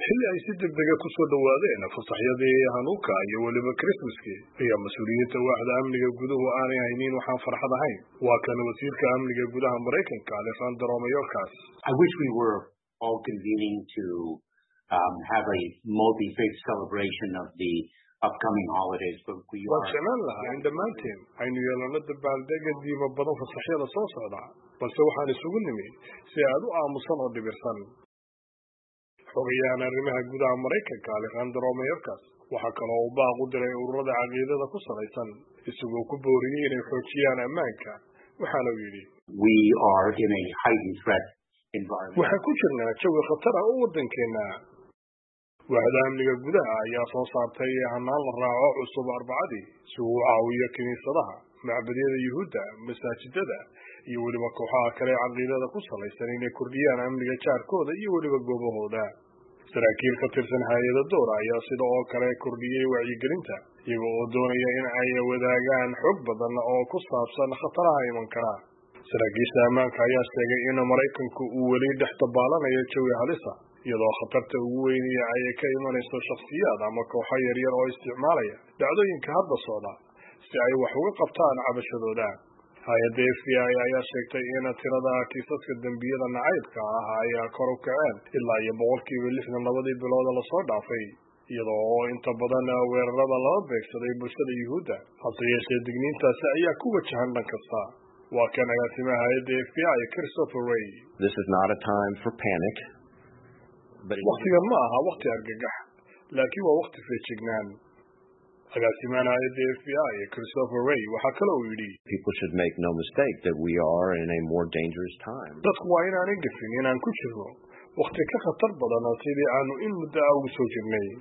xilli ay si degdega ku soo dhawaadeen fasaxyadii Hanuuka iyo waliba Christmaskii ayaa mas'uuliyiinta waaxda amniga guduhu aanay haynin waxaan farxad ahayn waa kan wasiirka amniga gudaha Mareykanka Alejandro Mayorkas. I wish we were all convening to have a multi-faith celebration of the upcoming holidays, but we are. Waan jeclaan lahaa in dhammaanteen aynu yeelano dabaaldega diimo badan fasaxyada soo socda balse waxaan isugu nimi si aad u aamusan oo dhibirsan. xogayahan arrimaha gudaha Mareykanka Alejandro Mayorkas waxa kale oo uu baaq u diray ururada caqiidada ku salaysan isagoo ku booriyay inay xoojiyaan ammaanka waxaana uu yidhi we are in a heightened threat environment. waxaan ku jirnaa jawi khatar ah oo waddankeena. waaxda amniga gudaha ayaa soo saartay hanaan la raaco cusub Arbacadii si uu u caawiyo kiniisadaha, macbadyada Yuhuudda, masaajidada iyo weliba kooxaha kale caqiidada ku salaysan inay kordhiyaan amniga jaarkooda iyo weliba goobahooda. saraakiil ka tirsan hay'adda doora ayaa sidoo kale kordhiyay wacyigelinta iyagoo oo doonaya in ay wadaagaan xog badan oo ku saabsan khataraha iman kara. saraakiisha ammaanka ayaa sheegay in Mareykanku uu weli dhex dabaalanayo jawi halis ah iyadoo khatarta ugu weyn ay ka imanayso shakhsiyaad ama kooxo yaryar oo isticmaalaya dhacdooyinka hadda socda si ay wax uga qabtaan cabashadooda. hay'adda FBI ayaa sheegtay in tirada kiisaska dambiyada nacaybka ah ay kor u kaceen ilaa 60% labadii bilood la soo dhaafay iyadoo inta badan weerarada lala beegsaday bulshada Yuhuudda. hase yeeshee digniintaasi ayaa ku wajahan dhan kasta. waa kan agaasimaha hay'adda FBI Christopher Wray. This is not a time for panic. waqtigan ma aha waqti argagax laakiin waa waqti feejignaan. agaasimaha hay'adda FBI Christopher Wray waxa kale oo yidhi People should make no mistake that we are in a more dangerous time. dadku waa inaan gafin inaan ku jirno waqti ka khatar badan sidii aanu in muddo ugu soo jirnay.